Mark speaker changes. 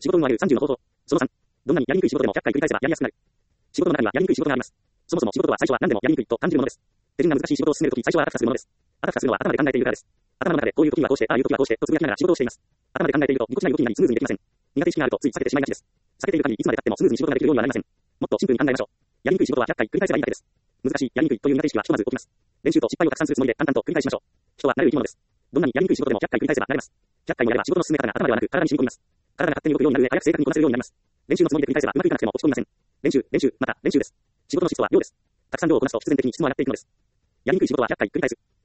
Speaker 1: 仕事運を上げる30の方法。その3。どんなにやりにくい仕事でも100回繰り返せばやりやすくなる。仕事の中にはやりにくい仕事があります。そもそも仕事は最初は何でもやりにくいと感じるものです。手順が難しい仕事を進めるとき最初はあたふたするものです。あたふたするのは頭で考えているからです。頭の中でこういう時はこうして、ああいう時はこうしてとつぶやきながら仕事をしています。頭で考えているとぎこちない動きになりスムーズにできません。苦手意識があるとつい避けてしまいがちです。避けている限りいつまで経ってもスムーズに仕事ができるようにはなりません。もっとシンプルに考えましょう。やりにくい仕事は100回繰り返せばいいだけです。難しい、やりにくいという苦手意識はひとまず起きます。練習と失敗をたくさんするつもりで淡々と繰り返しましょう。人は慣れる生き物です。どんなにやりにくい仕事でも100回繰り返せば慣れます。100回もやれば仕事の進め方が頭ではなく体に染み込みます。体が勝手に動くようになる上、早く正確にこなせるようになります。練習のつもりで繰り返せばうまくいかなくても落ち込みません。練習、また練習です。仕事の質は量です。たくさん量をこなすと必然的に質も上がっていくのです。やりにくい仕事は100回繰り返す。